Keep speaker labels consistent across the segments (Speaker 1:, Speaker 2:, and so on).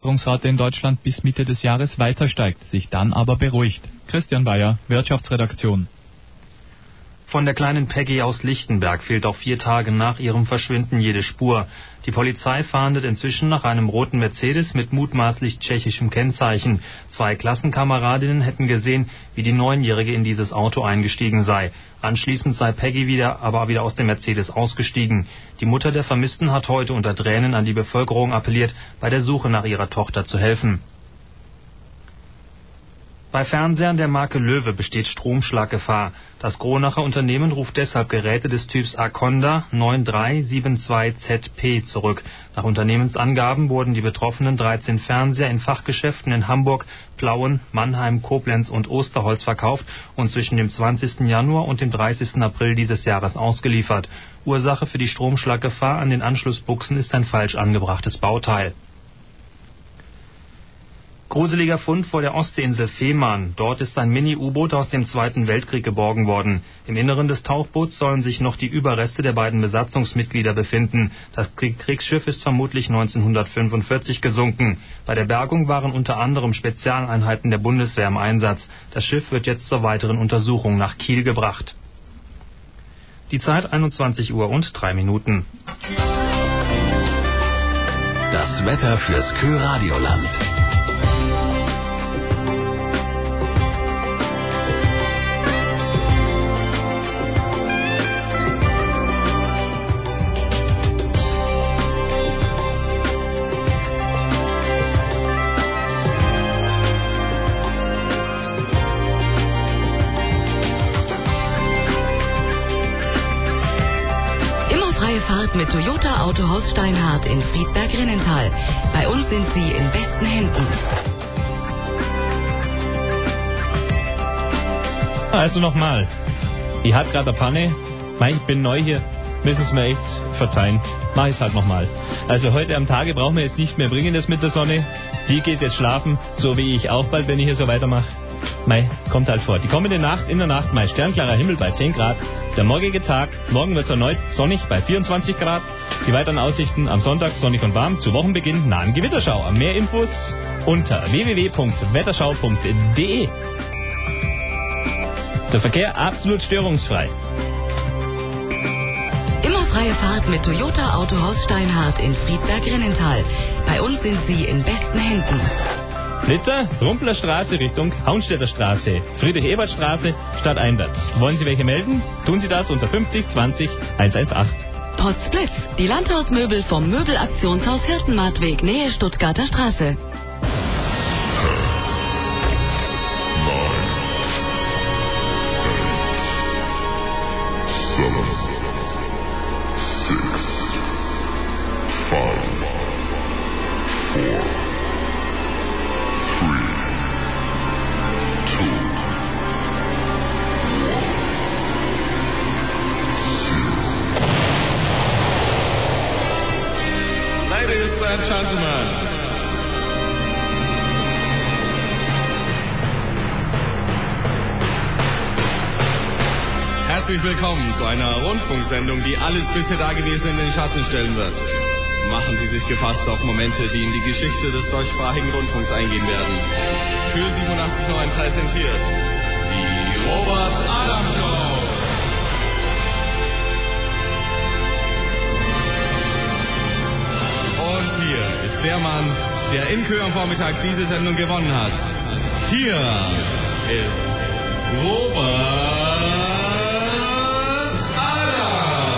Speaker 1: Rate in Deutschland bis Mitte des Jahres weiter steigt, sich dann aber beruhigt. Christian Bayer, Wirtschaftsredaktion.
Speaker 2: Von der kleinen Peggy aus Lichtenberg fehlt auch 4 Tage nach ihrem Verschwinden jede Spur. Die Polizei fahndet inzwischen nach einem roten Mercedes mit mutmaßlich tschechischem Kennzeichen. 2 Klassenkameradinnen hätten gesehen, wie die 9-Jährige in dieses Auto eingestiegen sei. Anschließend sei Peggy aber wieder aus dem Mercedes ausgestiegen. Die Mutter der Vermissten hat heute unter Tränen an die Bevölkerung appelliert, bei der Suche nach ihrer Tochter zu helfen. Bei Fernsehern der Marke Löwe besteht Stromschlaggefahr. Das Kronacher Unternehmen ruft deshalb Geräte des Typs Aconda 9372ZP zurück. Nach Unternehmensangaben wurden die betroffenen 13 Fernseher in Fachgeschäften in Hamburg, Plauen, Mannheim, Koblenz und Osterholz verkauft und zwischen dem 20. Januar und dem 30. April dieses Jahres ausgeliefert. Ursache für die Stromschlaggefahr an den Anschlussbuchsen ist ein falsch angebrachtes Bauteil. Gruseliger Fund vor der Ostseeinsel Fehmarn. Dort ist ein Mini-U-Boot aus dem Zweiten Weltkrieg geborgen worden. Im Inneren des Tauchboots sollen sich noch die Überreste der beiden Besatzungsmitglieder befinden. Das Kriegsschiff ist vermutlich 1945 gesunken. Bei der Bergung waren unter anderem Spezialeinheiten der Bundeswehr im Einsatz. Das Schiff wird jetzt zur weiteren Untersuchung nach Kiel gebracht. Die Zeit 21 Uhr und 3 Minuten.
Speaker 3: Das Wetter fürs Kö-Radioland.
Speaker 4: Fahrt mit Toyota Autohaus Steinhardt in Friedberg-Rinnental. Bei uns sind Sie in besten Händen.
Speaker 5: Also nochmal. Ich hatte gerade eine Panne. Ich bin neu hier. Müssen Sie mir echt verzeihen. Mach ich es halt nochmal. Also heute am Tage brauchen wir jetzt nicht mehr bringen, das mit der Sonne. Die geht jetzt schlafen, so wie ich auch bald, wenn ich hier so weitermache. Kommt halt vor. Die kommende Nacht, in der Nacht, sternklarer Himmel bei 10 Grad. Der morgige Tag, morgen wird es erneut sonnig bei 24 Grad. Die weiteren Aussichten am Sonntag sonnig und warm. Zu Wochenbeginn nahen Gewitterschauer. Mehr Infos unter www.wetterschau.de. Der Verkehr absolut störungsfrei.
Speaker 4: Immer freie Fahrt mit Toyota Autohaus Steinhardt in Friedberg-Rinnental. Bei uns sind Sie in besten Händen.
Speaker 5: Blitzer, Rumpler Straße Richtung Haunstädter Straße, Friedrich-Ebert-Straße, stadteinwärts. Wollen Sie welche melden? Tun Sie das unter 50 20 118.
Speaker 4: Potsblitz, die Landhausmöbel vom Möbelaktionshaus Hirtenmartweg, Nähe Stuttgarter Straße.
Speaker 6: 7, 6, 5, 4, 3, 2, 1. Gentlemen. Herzlich willkommen zu einer Rundfunksendung, die alles bisher Dagewesene in den Schatten stellen wird. Machen Sie sich gefasst auf Momente, die in die Geschichte des deutschsprachigen Rundfunks eingehen werden. Für 87.9 präsentiert die Robert Adam Show. Und hier ist der Mann, der in Kö am Vormittag diese Sendung gewonnen hat. Hier ist Robert Adam.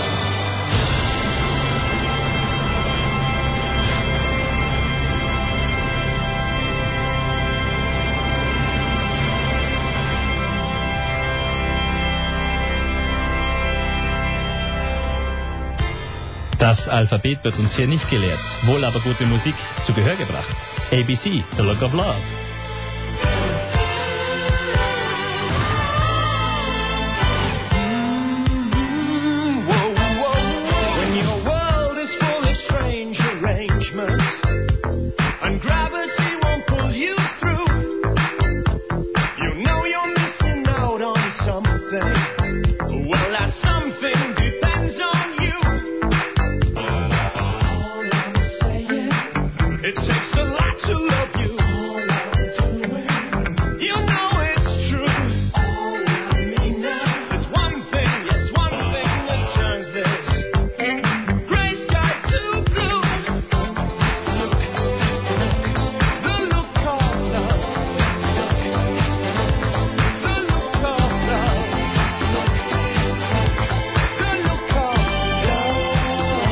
Speaker 5: Das Alphabet wird uns hier nicht gelehrt, wohl aber gute Musik zu Gehör gebracht. ABC, The Look of Love.
Speaker 7: When your world is full of strange arrangements and gravity won't pull you through, you know you're missing out on something. Well, that something depends on you. All I'm saying, it takes a lot. got to love you. All I'm doing, you know it's true. All I mean now is one thing, yes, one thing that turns this gray sky to blue. The look of love. The look of love. The look of love.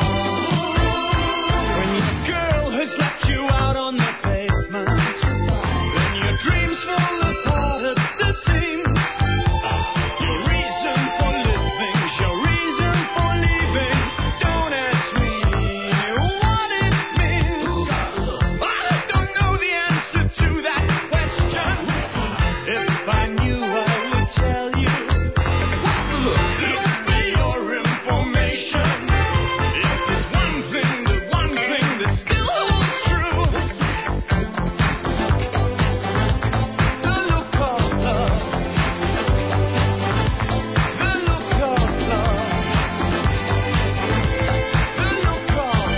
Speaker 7: When your girl has left you out on the pavement, then your dreams fall apart at the seams. Your reason for living, your reason for leaving. Don't ask me what it means. I don't know the answer to that question. If I knew, I would tell you. Look for your information. If there's one thing that still holds true. The look of love. The look of love. The look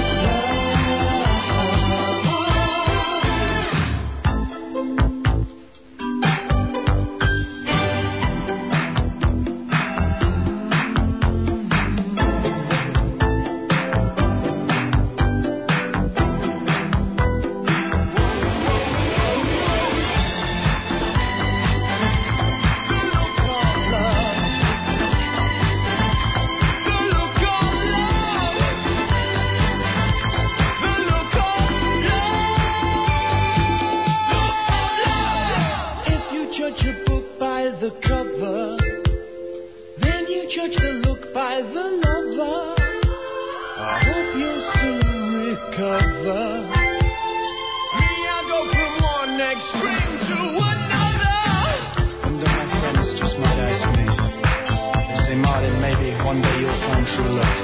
Speaker 7: If you judge a book by the cover, then you judge the look by the lover. I hope you'll soon recover. Me, I go from one extreme to another.
Speaker 8: One of my friends just might ask me. They say, Martin, maybe one day you'll find true love.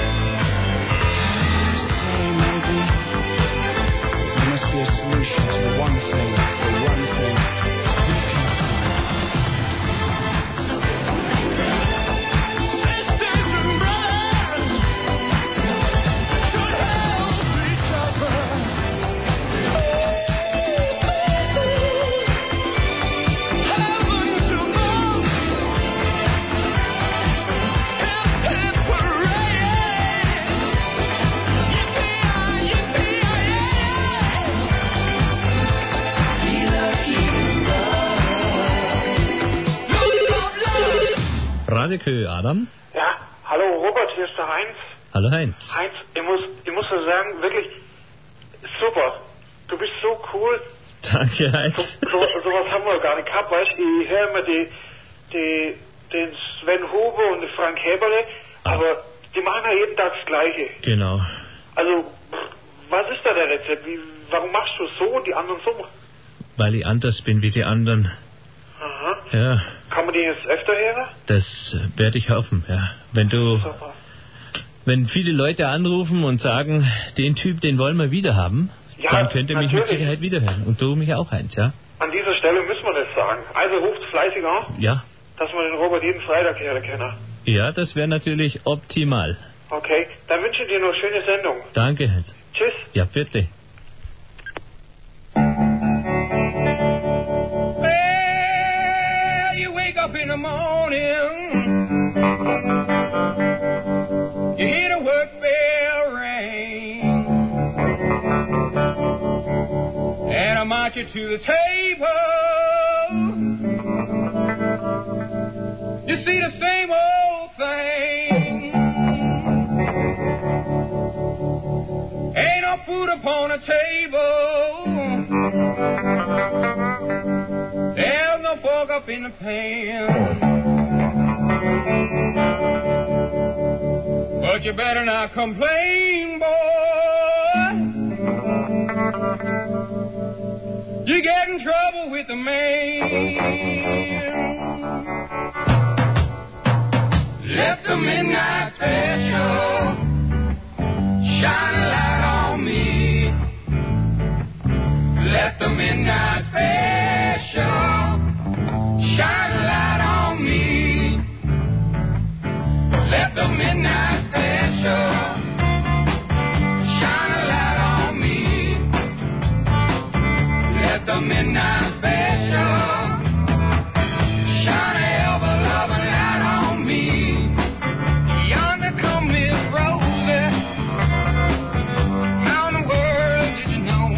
Speaker 8: I say, maybe there must be a solution to the one thing we can find.
Speaker 7: Sisters and brothers should help each other. Heavens above, hip hip hooray! Yippee-yi, yippee-yi-yay! Be lucky in love. Look of love.
Speaker 5: Radiokö, Adam.
Speaker 9: Ja, hallo Robert, hier ist der Heinz.
Speaker 5: Hallo Heinz.
Speaker 9: Heinz, ich muss dir sagen, wirklich super. Du bist so cool.
Speaker 5: Danke, Heinz.
Speaker 9: Sowas haben wir gar nicht gehabt, weißt du? Ich höre immer den Sven Huber und den Frank Heberle, aber die machen ja jeden Tag das Gleiche.
Speaker 5: Genau.
Speaker 9: Also, was ist da der Rezept? Warum machst du so und die anderen so?
Speaker 5: Weil ich anders bin wie die anderen.
Speaker 9: Aha.
Speaker 5: Ja,
Speaker 9: Kann man die jetzt öfter hören?
Speaker 5: das werde ich hoffen, ja.
Speaker 9: Super.
Speaker 5: Wenn viele Leute anrufen und sagen, den Typ, den wollen wir wieder haben,
Speaker 9: Ja,
Speaker 5: dann könnt ihr mich mit
Speaker 9: natürlich.
Speaker 5: Sicherheit wiederhören. Und du mich auch, Heinz, ja?
Speaker 9: An dieser Stelle müssen wir das sagen. Also ruft fleißig an,
Speaker 5: Ja.
Speaker 9: dass wir den Robert jeden Freitag hören können.
Speaker 5: Ja, das wäre natürlich optimal.
Speaker 9: Okay, dann wünsche ich dir noch eine schöne Sendung.
Speaker 5: Danke, Heinz.
Speaker 9: Tschüss.
Speaker 5: Ja, bitte.
Speaker 7: Well, you wake up in the morning, you hear the work bell ring, and I march you to the table. You see the same old thing. Ain't no food upon the table. There's no fork up in the pan. But you better not complain, boy. You get in trouble with the man. Let the midnight special shine a light on me. Let the midnight special shine a light on me. Let the midnight special shine a light on me. Let the midnight special shine a ever-loving light on me. Yonder come Miss Rosie. How in the world did you know?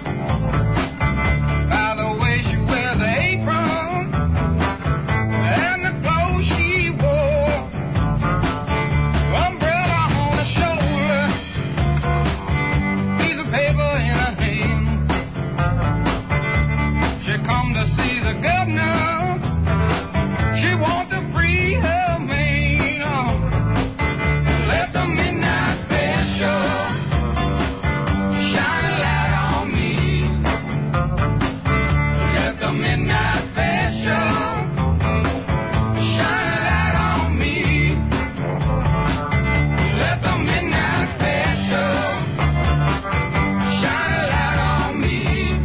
Speaker 7: By the way she wears the apron and the clothes she wore. Umbrella on her shoulder, piece of paper in her hand. She come to see the governor. She want to free her man. Let the midnight special shine a light on me. Let the midnight special shine a light on me. Let the midnight special shine a light on me.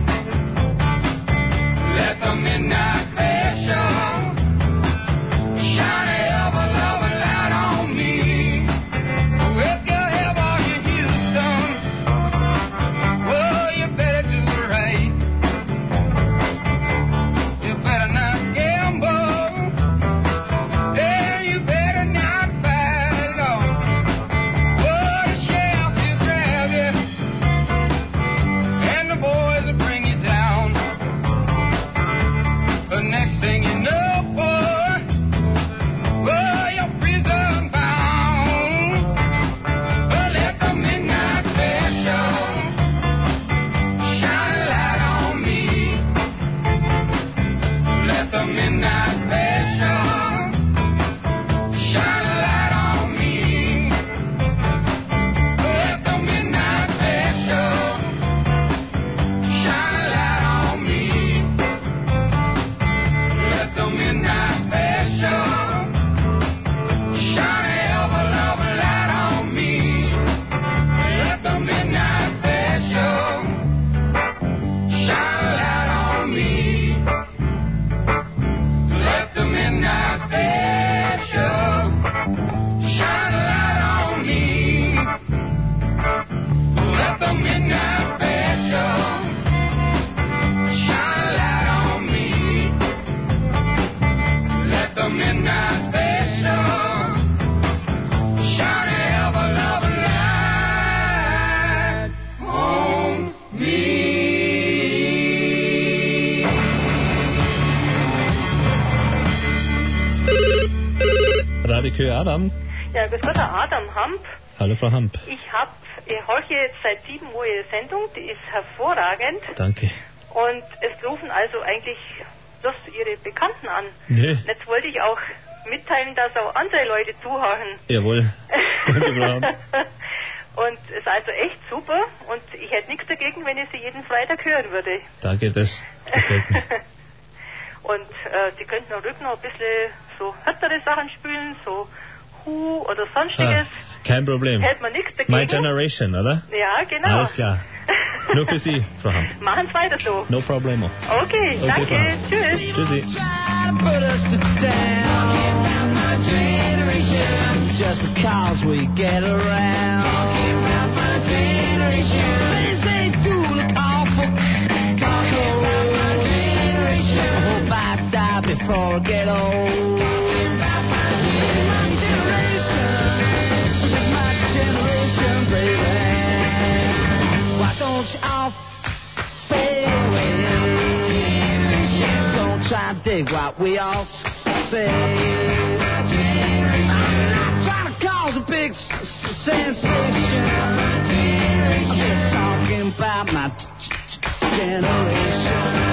Speaker 7: Let the midnight special shine a ever-loving light on me. If you ever in Houston, well, you better do it right. You better not gamble. Yeah, you better not fight it off. Oh, the sheriff will grab you, and the boys will bring you down. The next thing you know, boy, well, you're prison bound. But let the midnight special shine a light on me. Let the midnight special shine a light on me. Let the midnight special shine a light on me. Let the midnight special shine a ever-loving light on me. Let the midnight special shine a light on me. Let the midnight special shine a light on me. Let the midnight special shine a light on me. Let the midnight special shine a ever-loving light on me.
Speaker 5: Radio Adam.
Speaker 10: Ja, grüß Gott, Herr Adam Hamp.
Speaker 5: Hallo Frau Hamp.
Speaker 10: Ich horche jetzt seit 7 Uhr Ihre Sendung, die ist hervorragend.
Speaker 5: Danke.
Speaker 10: Und es rufen also eigentlich bloß Ihre Bekannten an.
Speaker 5: Nee.
Speaker 10: Jetzt wollte ich auch mitteilen, dass auch andere Leute zuhören.
Speaker 5: Jawohl. Danke, Frau Hamp.
Speaker 10: Und es ist also echt super und ich hätte nichts dagegen, wenn ich Sie jeden Freitag hören würde.
Speaker 5: Danke, das gefällt mir.
Speaker 10: Und Sie könnten auch rück noch ein bisschen so härtere Sachen spielen, so Who oder sonstiges.
Speaker 5: Kein Problem.
Speaker 10: Hätte man nichts dagegen.
Speaker 5: My Generation, oder?
Speaker 10: Ja, genau.
Speaker 5: Alles klar. Nur für Sie, Frau Hamp.
Speaker 10: Machen Sie weiter so.
Speaker 5: No problemo.
Speaker 10: Okay, danke.
Speaker 5: Frau Hamp.
Speaker 10: Tschüss.
Speaker 5: Tschüssi.
Speaker 7: Just because we get around. Talking about my generation. Things they do look awful. Talking about my generation. I hope I die before I get old. Talking about my generation. Just my generation, baby. Why don't you all fade away? Don't try to dig what we all say. A big sensation. I'm just talking about my generation.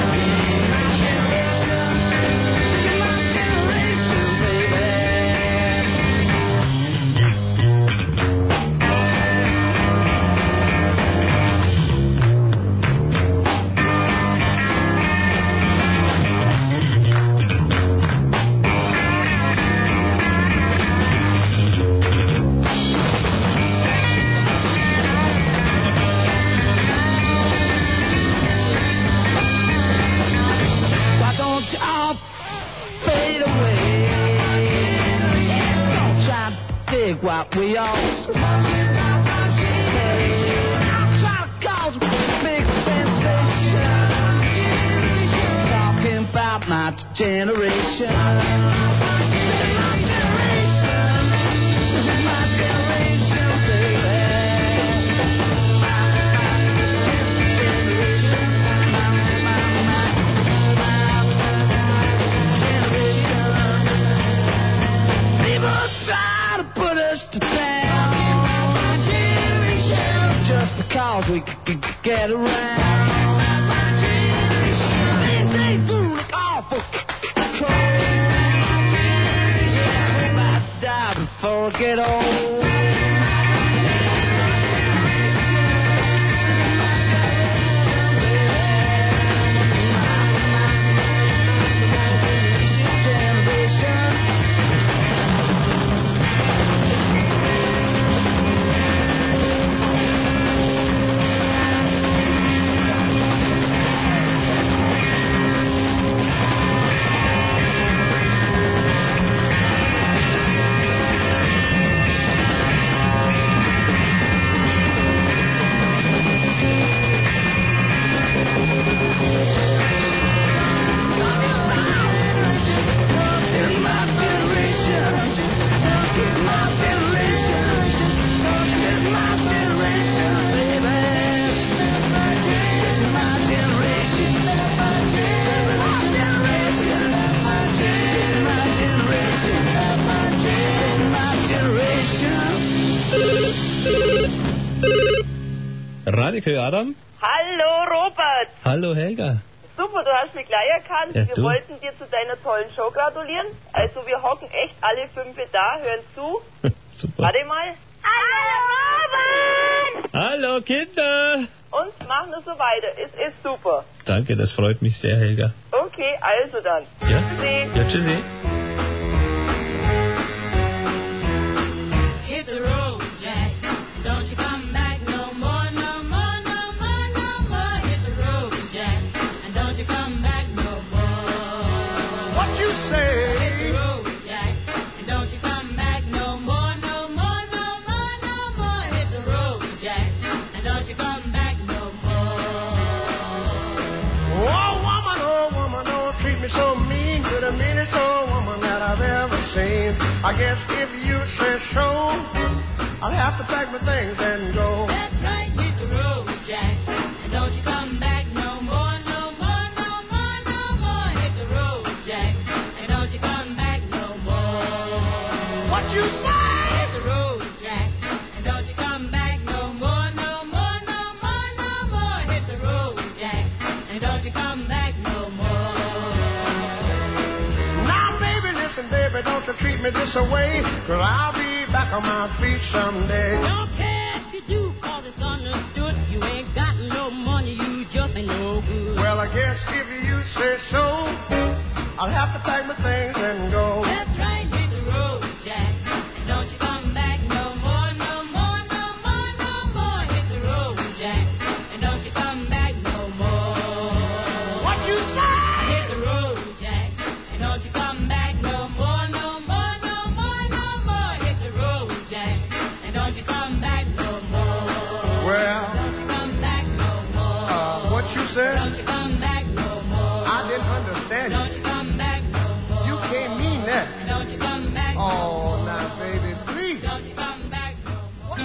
Speaker 7: What we all say. I'm trying to cause a big sensation.
Speaker 8: generation. Cause we could get around. Things ain't gonna look awful cold. Yeah, I might die before I get old.
Speaker 5: Radio Adam.
Speaker 10: Hallo Robert.
Speaker 5: Hallo Helga.
Speaker 10: Super, du hast mich gleich erkannt.
Speaker 5: Ja,
Speaker 10: wir wollten dir zu deiner tollen Show gratulieren. Also wir hocken echt alle 5 da, hören zu.
Speaker 5: Super.
Speaker 10: Warte mal. Hallo Robert.
Speaker 5: Hallo Kinder.
Speaker 10: Und machen wir so weiter. Es ist super.
Speaker 5: Danke, das freut mich sehr, Helga.
Speaker 10: Okay, also dann.
Speaker 5: Ja?
Speaker 10: Tschüssi.
Speaker 5: Ja, tschüssi.
Speaker 11: Hit the road, Jack. Don't you come back no more, no more, no more, no more. Hit the road, Jack. And don't you come back no more.
Speaker 7: What you say?
Speaker 11: Hit the road, Jack. And don't you come back no more, no more, no more, no more. Hit the road, Jack. And don't you come back no more.
Speaker 7: Oh woman, don't treat me so mean. You're the meanest old woman that I've ever seen. I guess if you say so, I'll have to pack my things and go.
Speaker 11: That's right, hit the road, Jack. And don't you come back no more, no more, no more, no more. Hit the road, Jack. And don't you come back no more.
Speaker 7: What you say?
Speaker 11: Hit the road, Jack. And don't you come back no more, no more, no more, no more. Hit the road, Jack. And don't you come back no more.
Speaker 7: Now baby, listen baby, don't you treat me this way, 'cause I'll be back on my feet someday.
Speaker 11: Don't care if you do, 'cause it's understood. You ain't got no money, you just ain't no good.
Speaker 7: Well, I guess if you say so, I'll have to pack my things and go.
Speaker 11: That's right, hit the road, Jack. And don't you come back no more, no more, no more, no more. Hit the road, Jack. And don't you come back no more.
Speaker 7: What you say?
Speaker 11: Hit the road, Jack. And don't you come back no more, no more, no more, no more. Hit the road, Jack. And don't you come back no more.
Speaker 7: Well,
Speaker 11: Don't you come back no more.
Speaker 7: what you said?
Speaker 11: Don't you come back no more.
Speaker 7: I didn't understand
Speaker 11: Don't
Speaker 7: it.
Speaker 11: you come back no more.
Speaker 7: You can't mean that.
Speaker 11: Don't you come back no
Speaker 7: Oh,
Speaker 11: more.
Speaker 7: now baby, please.
Speaker 11: Don't you come back no more.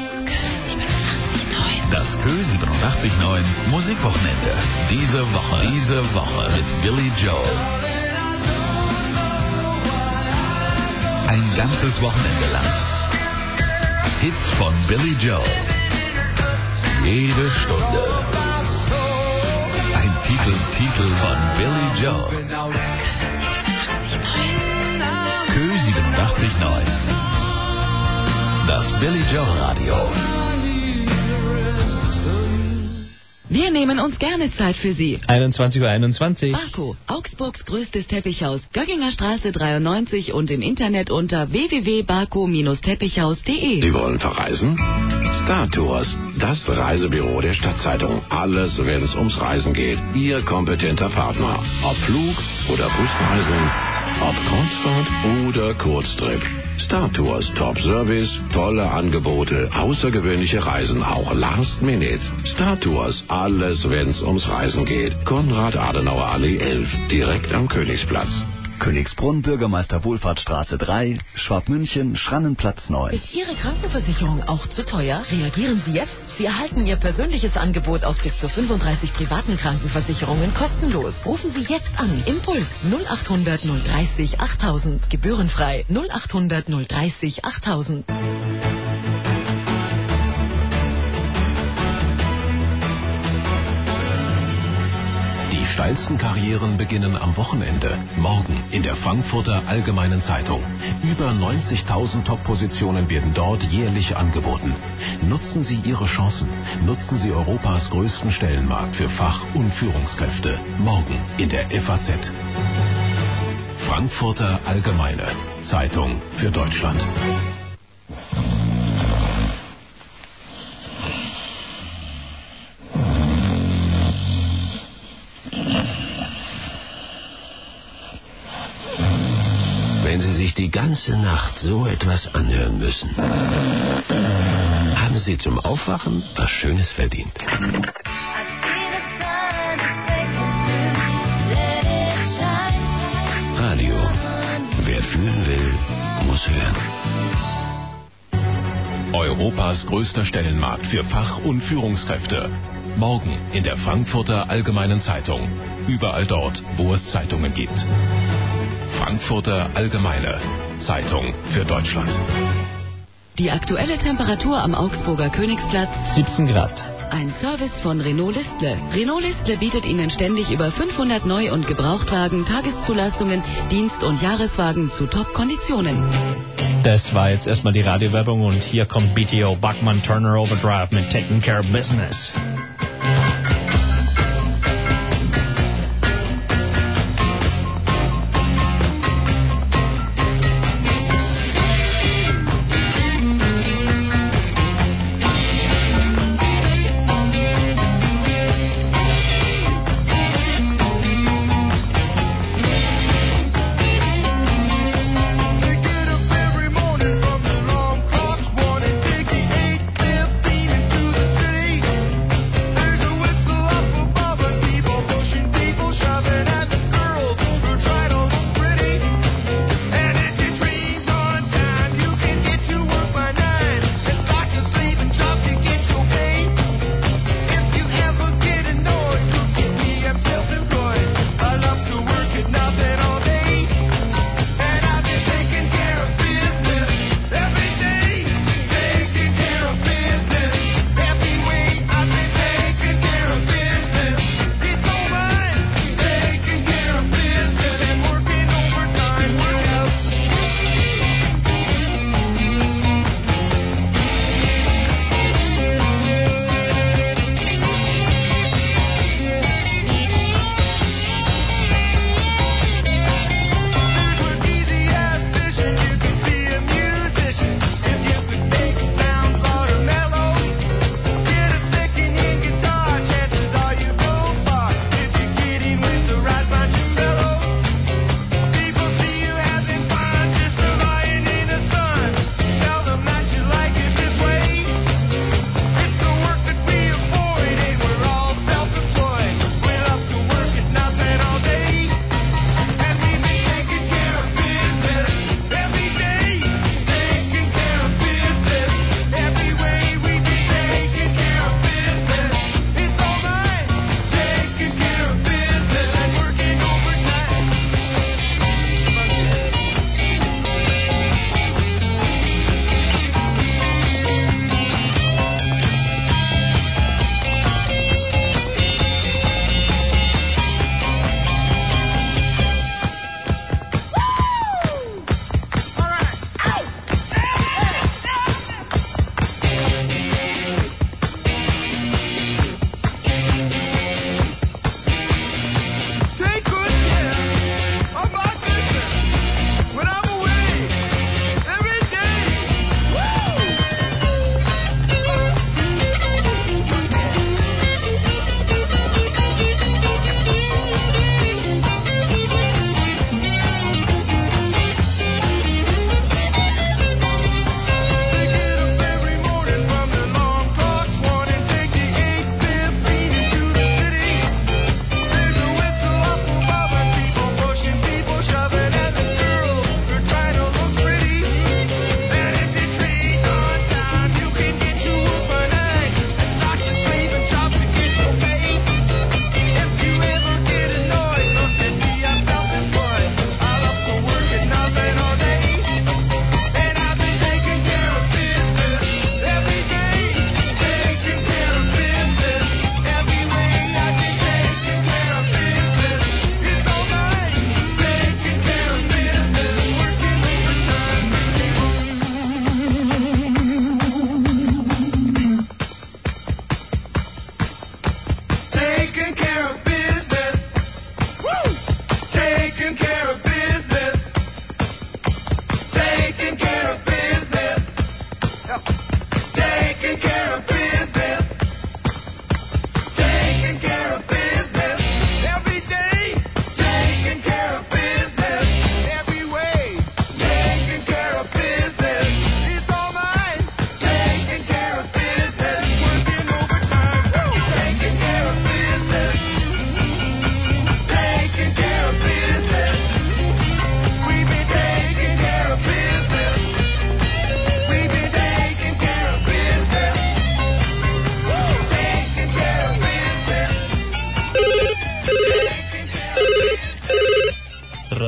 Speaker 3: Das Kö87.9 Musikwochenende. Diese Woche mit Billy Joel. Ein ganzes Wochenende lang. Hits von Billy Joel. Jede Stunde. Ein Titel von Billy Joel. Kö87.9. Das Billy Joel Radio.
Speaker 4: Wir nehmen uns gerne Zeit für Sie.
Speaker 5: 21:21 Uhr.
Speaker 4: Barco, Augsburgs größtes Teppichhaus, Gögginger Straße 93 und im Internet unter www.barco-teppichhaus.de.
Speaker 12: Sie wollen verreisen? Star Tours, das Reisebüro der Stadtzeitung. Alles, wenn es ums Reisen geht. Ihr kompetenter Partner. Ob Flug oder Busreisen, ob Kreuzfahrt oder Kurztrip. Star Tours, Top Service, tolle Angebote, außergewöhnliche Reisen, auch Last Minute. Star Tours, alles wenn's ums Reisen geht. Konrad-Adenauer-Allee 11, direkt am Königsplatz.
Speaker 13: Königsbrunn, Bürgermeister Wohlfahrtsstraße 3, Schwabmünchen, Schrannenplatz 9.
Speaker 14: Ist Ihre Krankenversicherung auch zu teuer? Reagieren Sie jetzt. Sie erhalten Ihr persönliches Angebot aus bis zu 35 privaten Krankenversicherungen kostenlos. Rufen Sie jetzt an. Impuls 0800 030 8000. Gebührenfrei 0800 030 8000.
Speaker 3: Die steilsten Karrieren beginnen am Wochenende. Morgen in der Frankfurter Allgemeinen Zeitung. Über 90.000 Top-Positionen werden dort jährlich angeboten. Nutzen Sie Ihre Chancen. Nutzen Sie Europas größten Stellenmarkt für Fach- und Führungskräfte. Morgen in der FAZ. Frankfurter Allgemeine Zeitung für Deutschland.
Speaker 12: Wenn Sie sich die ganze Nacht so etwas anhören müssen, haben Sie zum Aufwachen was Schönes verdient. Radio. Wer fühlen will, muss hören.
Speaker 3: Europas größter Stellenmarkt für Fach- und Führungskräfte. Morgen in der Frankfurter Allgemeinen Zeitung. Überall dort, wo es Zeitungen gibt. Frankfurter Allgemeine Zeitung für Deutschland.
Speaker 4: Die aktuelle Temperatur am Augsburger Königsplatz
Speaker 5: 17 Grad.
Speaker 4: Ein Service von Renault Listle. Renault Listle bietet Ihnen ständig über 500 Neu- und Gebrauchtwagen, Tageszulassungen, Dienst- und Jahreswagen zu Top-Konditionen.
Speaker 5: Das war jetzt erstmal die Radiowerbung und hier kommt BTO Bachmann Turner Overdrive mit Taking Care of Business.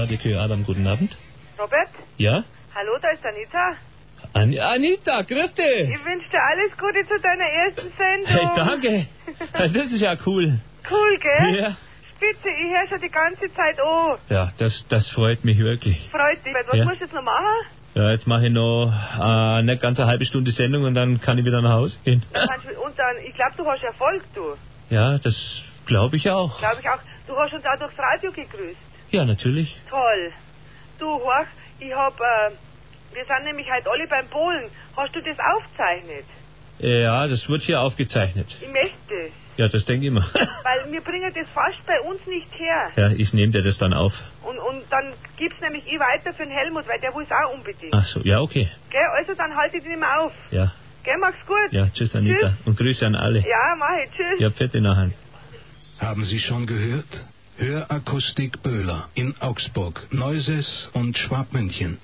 Speaker 5: Radio Kö Adam, guten Abend.
Speaker 15: Robert?
Speaker 5: Ja?
Speaker 15: Hallo, da ist Anita.
Speaker 5: Anita, grüß dich.
Speaker 15: Ich wünsche dir alles Gute zu deiner ersten Sendung.
Speaker 5: Hey, danke. Also, das ist ja cool.
Speaker 15: Cool, gell?
Speaker 5: Ja.
Speaker 15: Spitze, ich höre schon die ganze Zeit an.
Speaker 5: Ja, das freut mich wirklich.
Speaker 15: Freut dich. Was
Speaker 5: Ja.
Speaker 15: musst du jetzt noch machen?
Speaker 5: Ja, jetzt mache ich noch nicht ganz eine halbe Stunde Sendung und dann kann ich wieder nach Hause gehen.
Speaker 15: Und dann, ich glaube, du hast Erfolg, du.
Speaker 5: Ja, das glaube ich auch.
Speaker 15: Glaube ich auch. Du hast uns auch durchs Radio gegrüßt.
Speaker 5: Ja, natürlich.
Speaker 15: Toll. Du, horch, wir sind nämlich heute alle beim Polen. Hast du das aufgezeichnet?
Speaker 5: Ja, das wird hier aufgezeichnet.
Speaker 15: Ich möchte das.
Speaker 5: Ja, das denke ich mir.
Speaker 15: Weil wir bringen das fast bei uns nicht her.
Speaker 5: Ja, ich nehme dir das dann auf.
Speaker 15: Und dann gibt's nämlich weiter für den Helmut, weil der will es auch unbedingt.
Speaker 5: Ach so, ja, okay.
Speaker 15: Gell, also dann halte ich den immer auf.
Speaker 5: Ja.
Speaker 15: Gell, mach's gut.
Speaker 5: Ja, tschüss Anita.
Speaker 15: Tschüss.
Speaker 5: Und Grüße an alle.
Speaker 15: Ja, mach ich. Tschüss.
Speaker 5: Ja, Pfette nachher.
Speaker 16: Haben Sie schon gehört? Hörakustik Böhler in Augsburg, Neuses und Schwabmünchen.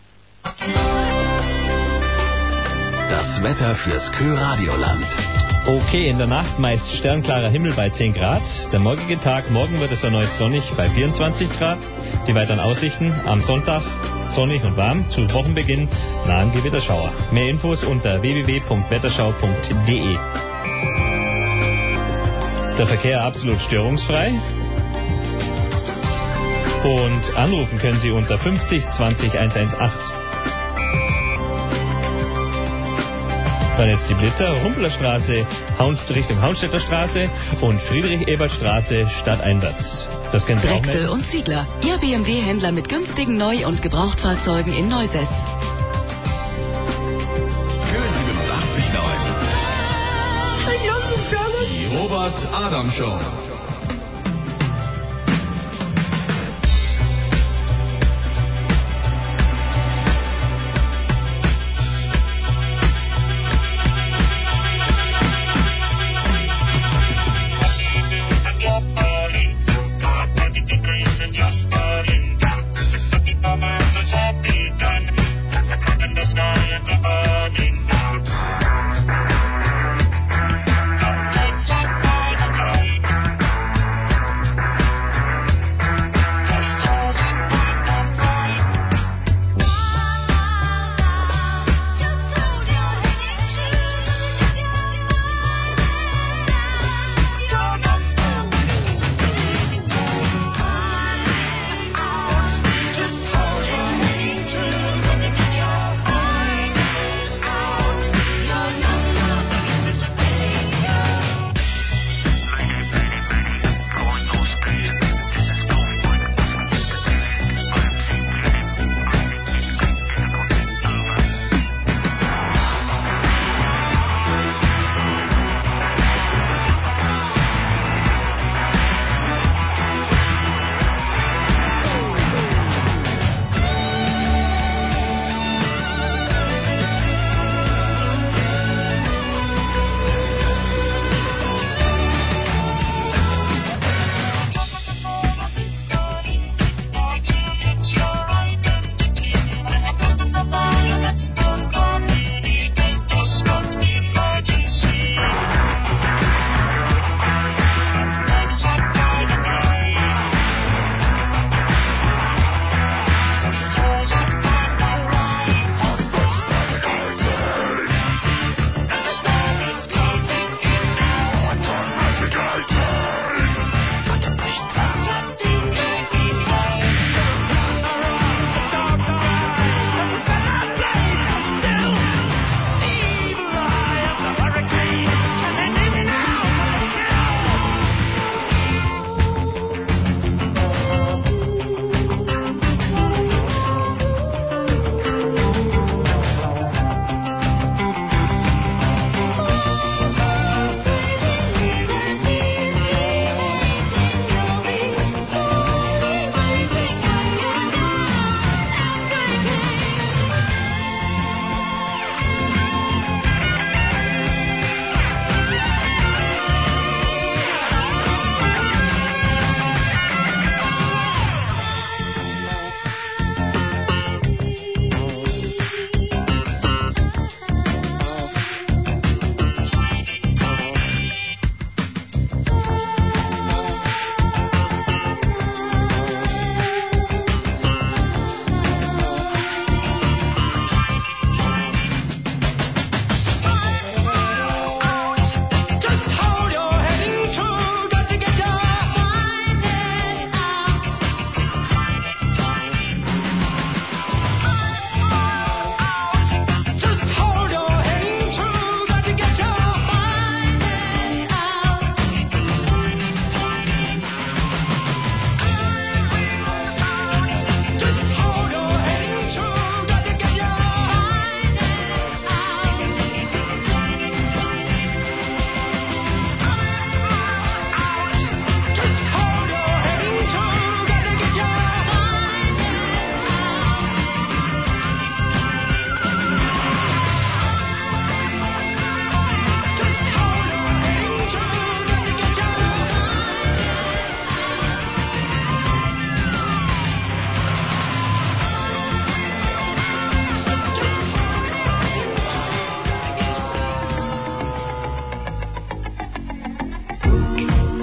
Speaker 3: Das Wetter fürs Kö-Radioland.
Speaker 5: Okay, in der Nacht meist sternklarer Himmel bei 10 Grad. Der morgige Tag, morgen wird es erneut sonnig bei 24 Grad. Die weiteren Aussichten am Sonntag sonnig und warm. Zu Wochenbeginn nahen Gewitterschauer. Mehr Infos unter www.wetterschau.de. Der Verkehr absolut störungsfrei. Und anrufen können Sie unter 50 20 118. Dann jetzt die Blitzer, Rumplerstraße, Richtung Haunstädter Straße und Friedrich-Ebert-Straße stadteinwärts. Das kennen Sie auch
Speaker 4: Drechsel
Speaker 5: mehr.
Speaker 4: und Ziegler, Ihr BMW-Händler mit günstigen Neu- und Gebrauchtfahrzeugen in Neusäß.
Speaker 3: Kö 87.9.
Speaker 6: Die Robert Adam Show.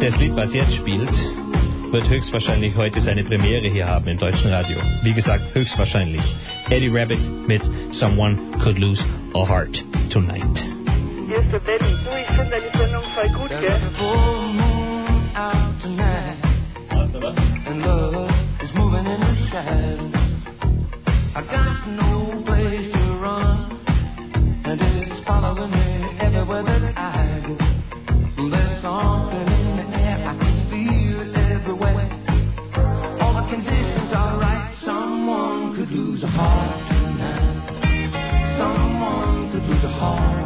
Speaker 5: Das Lied, was jetzt spielt, wird höchstwahrscheinlich heute seine Premiere hier haben im deutschen Radio. Wie gesagt, höchstwahrscheinlich. Eddie Rabbitt mit Someone Could Lose a Heart Tonight.
Speaker 15: Hier ist der Benny. Du, ich finde deine Sendung voll gut, gell?
Speaker 7: And love is moving in the shadows. I got no place to run, and it's following me everywhere that I go. There's something in the air, I can feel it everywhere. All the conditions are right. Someone could lose a heart tonight. Someone could lose a heart.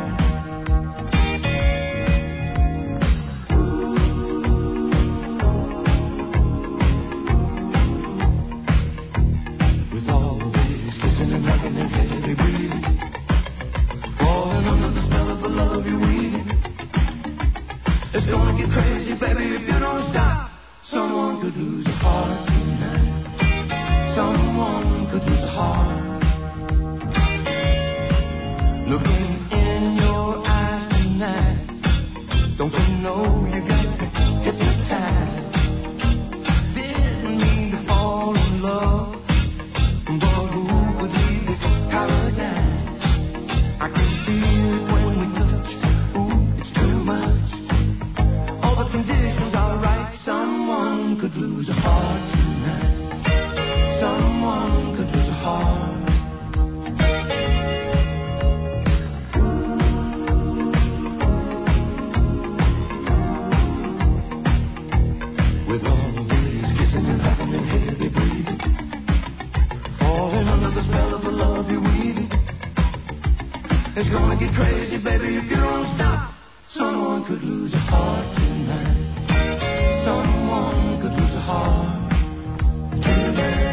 Speaker 7: It's gonna get crazy, baby, if you don't stop. Someone could lose a heart tonight. Someone could lose a heart. Looking in your eyes tonight. Don't you know you got me hypnotized? Didn't mean to fall in love, but who could leave this paradise? I can feel it when we touch. Ooh, it's too much. Conditions are right. Someone could lose a heart tonight. Someone could lose a heart. With all these kissing and hugging and heavy breathing, falling under the spell of the love you're weaving. It's gonna get crazy, baby, if you don't stop. Someone could lose a heart tonight. Someone could lose a heart tonight.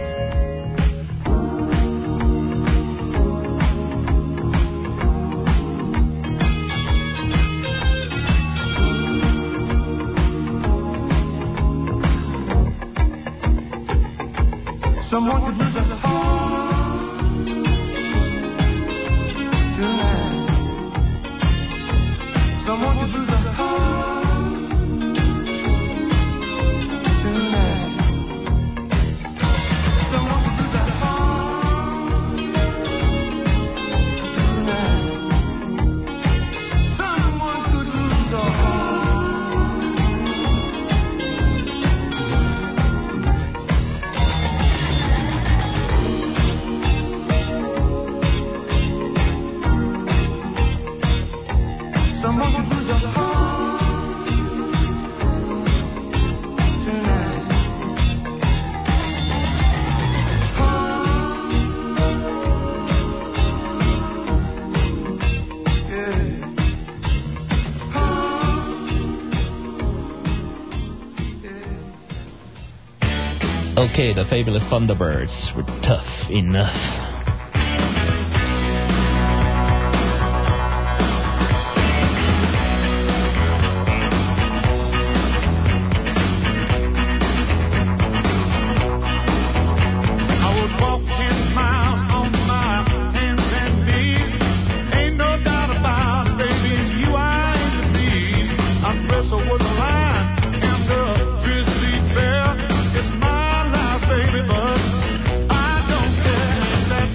Speaker 7: Someone could lose a heart tonight. Someone could lose a heart tonight. Someone could lose a heart tonight. Someone could lose a heart. Someone could lose a heart tonight.
Speaker 5: Okay, the Fabulous Thunderbirds were tough enough.
Speaker 7: Baby, but I don't care that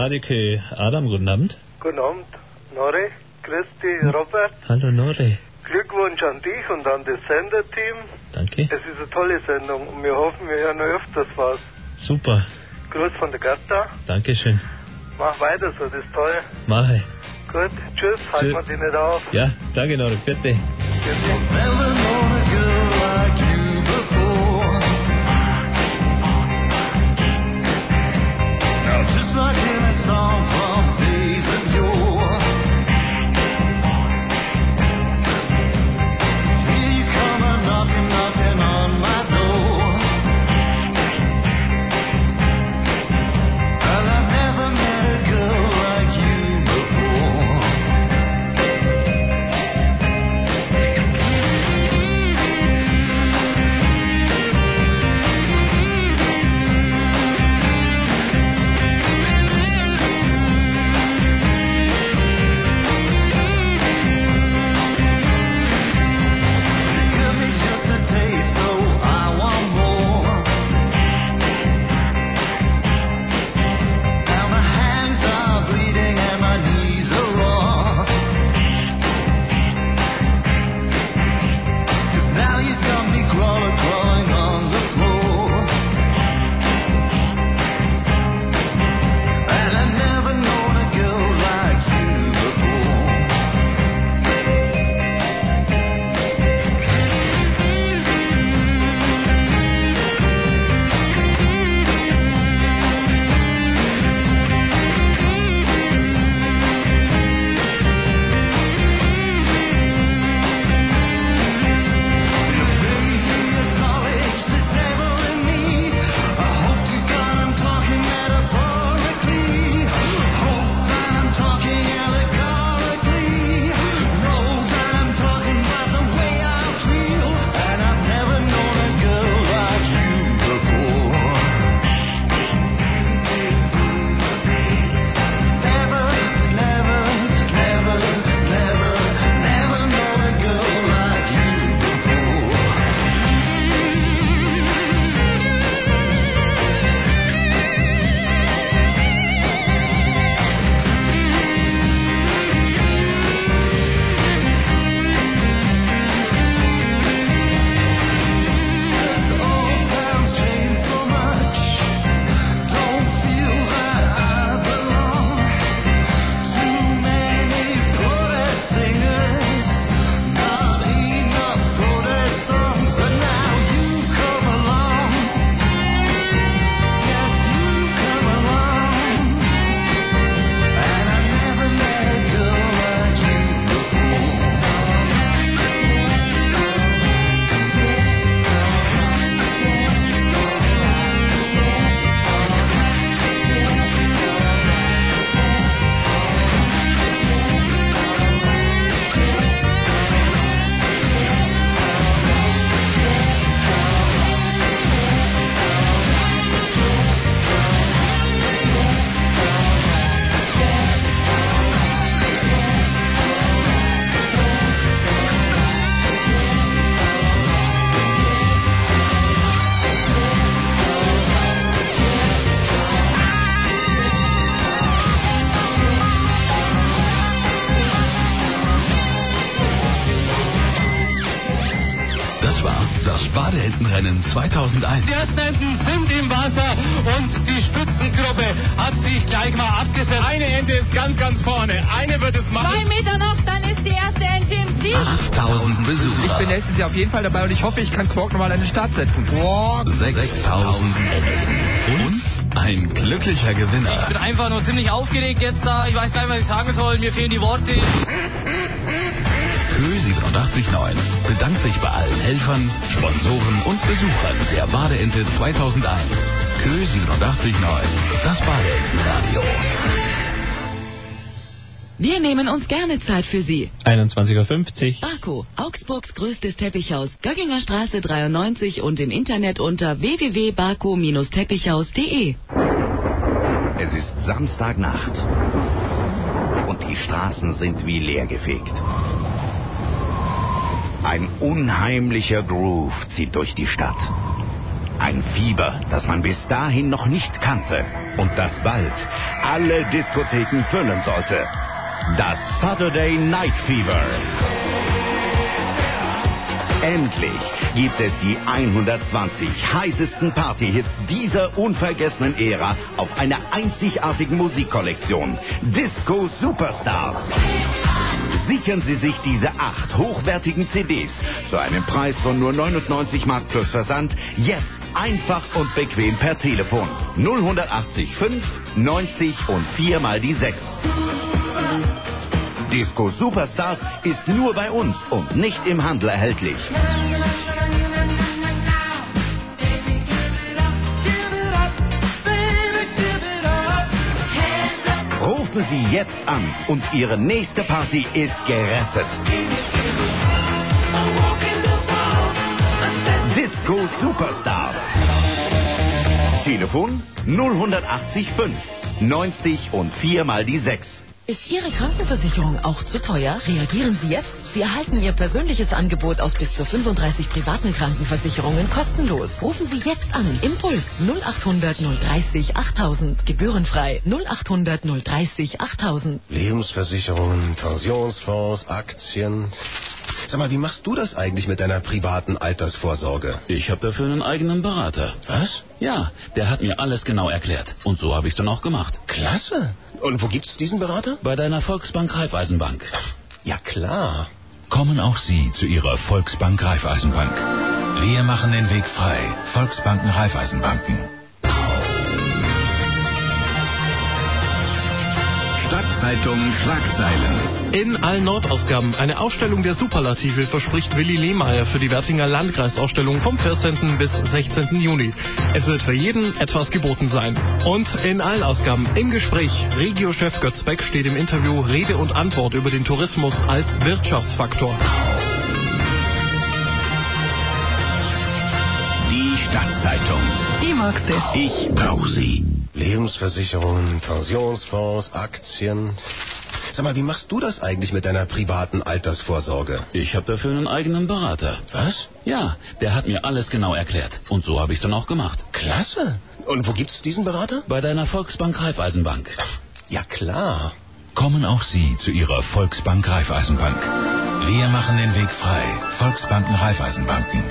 Speaker 5: Radio Kö. Adam, guten Abend.
Speaker 17: Guten Abend, Nore. Grüß dich, Robert.
Speaker 5: Hallo, Nore.
Speaker 17: Glückwunsch an dich und an das Senderteam.
Speaker 5: Danke.
Speaker 17: Es ist eine tolle Sendung und wir hoffen, wir hören noch öfters was.
Speaker 5: Super.
Speaker 17: Gruß von der Gerda.
Speaker 5: Dankeschön.
Speaker 17: Mach weiter so, das ist toll.
Speaker 5: Mache.
Speaker 17: Gut, tschüss, halten wir dich nicht auf.
Speaker 5: Ja, danke, Nore. Bitte.
Speaker 7: Just like in a song from days of yore. Here you come a knocking, knocking on my door. Well, I've never met a girl like you before. Give me just a taste, so I want more. Now my hands are bleeding and my knees are raw. 'Cause now you got me crawling on the floor. And I've never known a girl like you before. Acknowledge the devil in me. I hope to God I'm talking metaphorically. Hope that I'm talking allegorically. Know that I'm talking about the way I feel. And I've never known a girl like you before. Never, never, never, never, never known a girl like you before. Old times change so much. Don't feel that I belong. Too many protest singers, not enough protest songs. But now you come along. Yes, you come along. And I never met a girl like you
Speaker 3: Das war das Badeentenrennen 2001.
Speaker 18: Die ersten Enten sind im Wasser und die Spitzengruppe hat sich gleich mal abgesetzt. Eine Ente ist ganz, ganz vorne. Eine wird es machen.
Speaker 19: 2 Meter noch, dann ist die erste Ente im Ziel.
Speaker 3: 8000 Besucher.
Speaker 20: Ich bin nächstes Jahr auf jeden Fall dabei und ich hoffe, ich kann Quark nochmal an den Start setzen. Quark!
Speaker 3: 6000 und ein glücklicher
Speaker 18: Ich
Speaker 3: Gewinner.
Speaker 18: bin einfach nur ziemlich aufgeregt jetzt da. Ich weiß gar nicht, was ich sagen soll. Mir fehlen die Worte.
Speaker 3: Kö 87.9 bedankt sich bei allen Helfern, Sponsoren und Besuchern der Badeente 2001. Kö 87.9, das Badeentenradio.
Speaker 4: Wir nehmen uns gerne Zeit für Sie.
Speaker 5: 21:50 Uhr.
Speaker 4: Barco, Augsburgs größtes Teppichhaus, Gögginger Straße 93 und im Internet unter www.barco-teppichhaus.de.
Speaker 21: Es ist Samstagnacht und die Straßen sind wie leergefegt. Ein unheimlicher Groove zieht durch die Stadt. Ein Fieber, das man bis dahin noch nicht kannte und das bald alle Diskotheken füllen sollte. Das Saturday Night Fever. Endlich gibt es die 120 heißesten Partyhits dieser unvergessenen Ära auf einer einzigartigen Musikkollektion. Disco Superstars. Sichern Sie sich diese 8 hochwertigen CDs zu einem Preis von nur 99 Mark plus Versand jetzt einfach und bequem per Telefon. 0180 5 90 und 4 mal die 6. Disco Superstars ist nur bei uns und nicht im Handel erhältlich. Rufen Sie jetzt an und Ihre nächste Party ist gerettet. Disco Superstars. Telefon 0180 5 90 und 4 mal die 6.
Speaker 14: Ist Ihre Krankenversicherung auch zu teuer? Reagieren Sie jetzt. Sie erhalten Ihr persönliches Angebot aus bis zu 35 privaten Krankenversicherungen kostenlos. Rufen Sie jetzt an. Impuls 0800 030 8000. Gebührenfrei 0800 030 8000.
Speaker 1: Lebensversicherungen, Pensionsfonds, Aktien. Sag mal, wie machst du das eigentlich mit deiner privaten Altersvorsorge?
Speaker 22: Ich habe dafür einen eigenen Berater.
Speaker 1: Was?
Speaker 22: Ja, der hat mir alles genau erklärt. Und so habe ich es dann auch gemacht.
Speaker 1: Klasse. Und wo gibt's diesen Berater?
Speaker 22: Bei deiner Volksbank Raiffeisenbank.
Speaker 1: Ja, klar.
Speaker 23: Kommen auch Sie zu Ihrer Volksbank Raiffeisenbank. Wir machen den Weg frei. Volksbanken Raiffeisenbanken.
Speaker 12: Stadtzeitung Schlagzeilen.
Speaker 24: In allen Nordausgaben eine Ausstellung der Superlative verspricht Willi Lehmeier für die Wertinger Landkreisausstellung vom 14. bis 16. Juni. Es wird für jeden etwas geboten sein. Und in allen Ausgaben im Gespräch. Regio-Chef Götz Beck steht im Interview Rede und Antwort über den Tourismus als Wirtschaftsfaktor.
Speaker 12: Die Stadtzeitung.
Speaker 14: Ich mag sie.
Speaker 12: Ich brauche sie.
Speaker 1: Lebensversicherungen, Pensionsfonds, Aktien. Sag mal, wie machst du das eigentlich mit deiner privaten Altersvorsorge?
Speaker 22: Ich habe dafür einen eigenen Berater.
Speaker 1: Was?
Speaker 22: Ja, der hat mir alles genau erklärt. Und so habe ich es dann auch gemacht.
Speaker 1: Klasse. Und wo gibt's diesen Berater?
Speaker 22: Bei deiner Volksbank Raiffeisenbank.
Speaker 1: Ja, klar.
Speaker 23: Kommen auch Sie zu Ihrer Volksbank Raiffeisenbank. Wir machen den Weg frei. Volksbanken Raiffeisenbanken.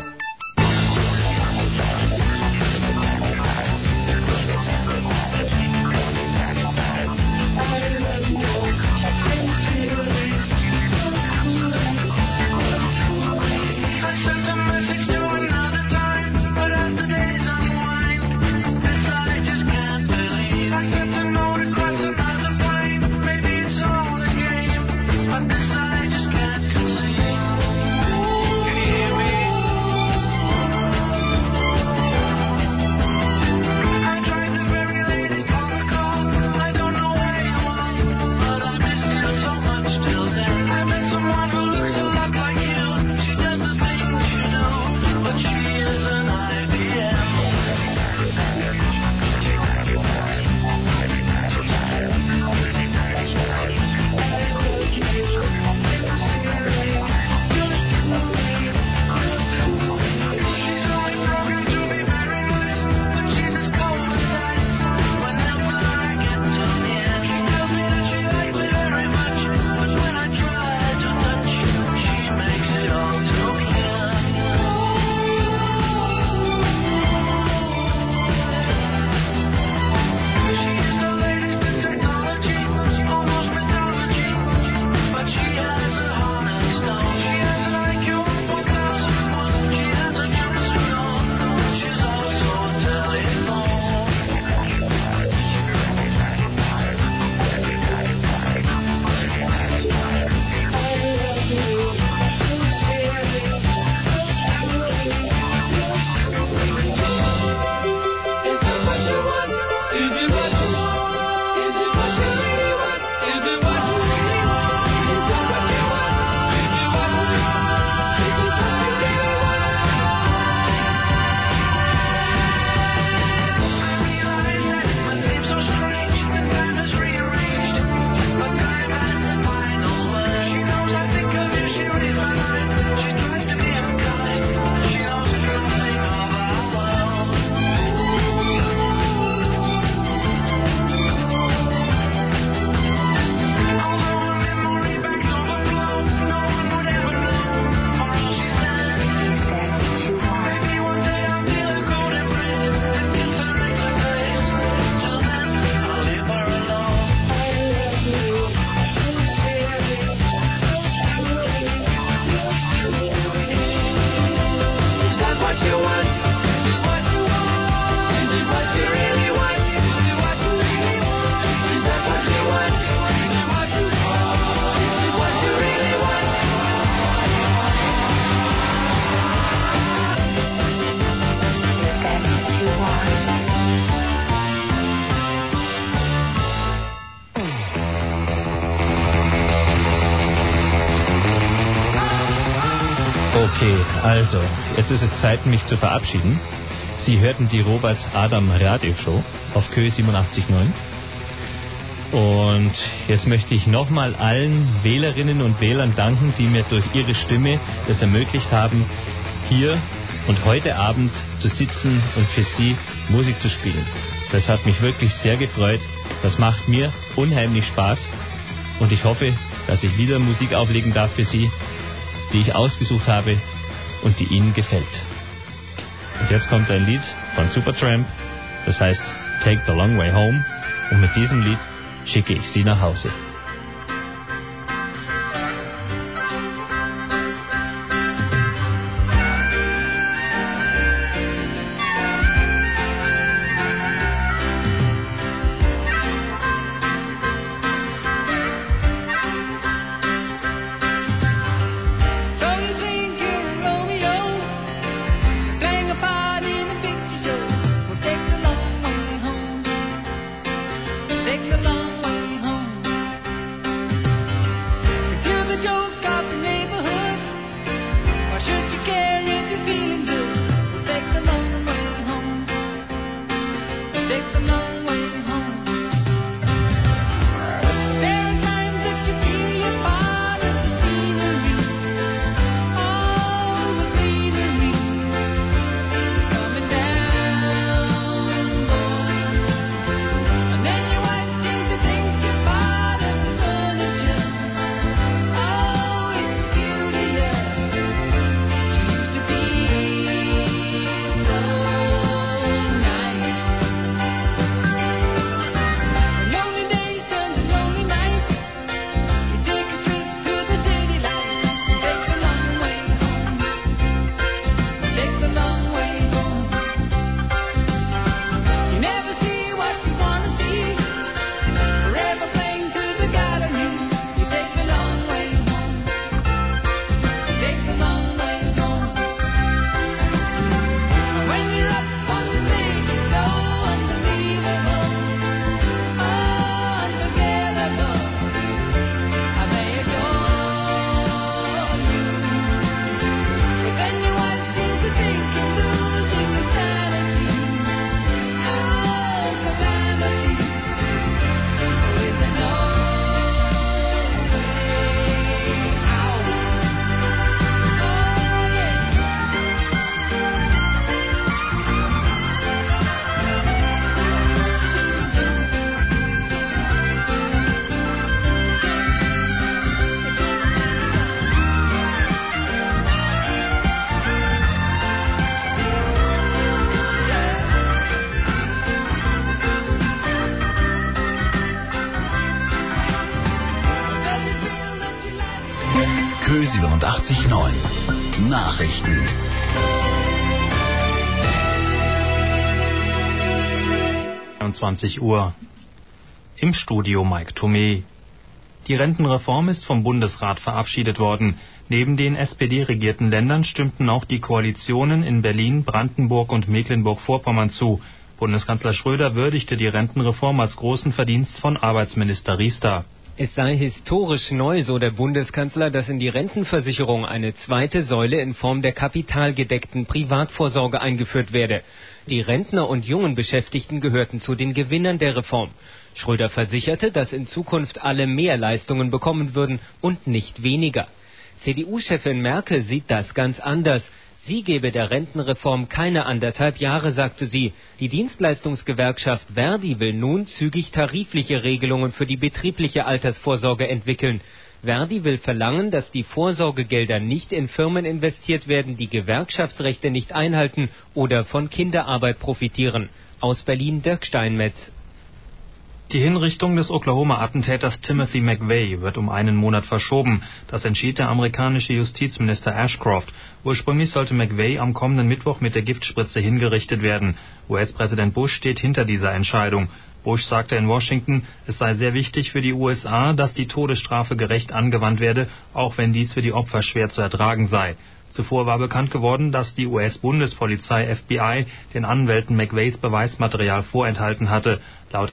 Speaker 5: Okay, also, jetzt ist es Zeit, mich zu verabschieden. Sie hörten die Robert Adam Radio-Show auf Kö 87.9. Und jetzt möchte ich nochmal allen Wählerinnen und Wählern danken, die mir durch ihre Stimme es ermöglicht haben, hier und heute Abend zu sitzen und für Sie Musik zu spielen. Das hat mich wirklich sehr gefreut. Das macht mir unheimlich Spaß. Und ich hoffe, dass ich wieder Musik auflegen darf für Sie, die ich ausgesucht habe und die Ihnen gefällt. Und jetzt kommt ein Lied von Supertramp, das heißt Take the Long Way Home. Und mit diesem Lied schicke ich Sie nach Hause.
Speaker 11: So you think you're Romeo, playing a part in a picture show? Well, take the long way home. Take the long way home. 'Cause you're the joke of the neighborhood. Why should you care if you're feeling good? Well, take the long way home. Take the long way home. There are times that you feel you're part of the scenery. All the greenery is coming down, boy. And then your wife seems to think you're part of the furniture. Oh, it's beauty, yeah. She used to be so nice. Lonely days turn to lonely nights. You take a trip to the city lights and take the long way home. Take the long way home. You never see what you wanna see. Forever playing to the galleries. You take the long way home. Take the long way home. And when you're up on the stage, it's so unbelievable. Unforgettable. How they adore you. But then your wife seems to think you're losing your sanity. Oh, calamity. With no way out. Oh, yeah.
Speaker 23: Kö 87.9. Nachrichten.
Speaker 24: Uhr. Im Studio Mike Thomé. Die Rentenreform ist vom Bundesrat verabschiedet worden. Neben den SPD-regierten Ländern stimmten auch die Koalitionen in Berlin, Brandenburg und Mecklenburg-Vorpommern zu. Bundeskanzler Schröder würdigte die Rentenreform als großen Verdienst von Arbeitsminister Riester.
Speaker 2: Es sei historisch neu, so der Bundeskanzler, dass in die Rentenversicherung eine zweite Säule in Form der kapitalgedeckten Privatvorsorge eingeführt werde. Die Rentner und jungen Beschäftigten gehörten zu den Gewinnern der Reform. Schröder versicherte, dass in Zukunft alle mehr Leistungen bekommen würden und nicht weniger. CDU-Chefin Merkel sieht das ganz anders. Sie gebe der Rentenreform keine 1,5 Jahre, sagte sie. Die Dienstleistungsgewerkschaft Verdi will nun zügig tarifliche Regelungen für die betriebliche Altersvorsorge entwickeln. Verdi will verlangen, dass die Vorsorgegelder nicht in Firmen investiert werden, die Gewerkschaftsrechte nicht einhalten oder von Kinderarbeit profitieren. Aus Berlin Dirk Steinmetz.
Speaker 24: Die Hinrichtung des Oklahoma-Attentäters Timothy McVeigh wird um einen Monat verschoben. Das entschied der amerikanische Justizminister Ashcroft. Ursprünglich sollte McVeigh am kommenden Mittwoch mit der Giftspritze hingerichtet werden. US-Präsident Bush steht hinter dieser Entscheidung. Bush sagte in Washington, es sei sehr wichtig für die USA, dass die Todesstrafe gerecht angewandt werde, auch wenn dies für die Opfer schwer zu ertragen sei. Zuvor war bekannt geworden, dass die US-Bundespolizei FBI den Anwälten McVeighs Beweismaterial vorenthalten hatte. Laut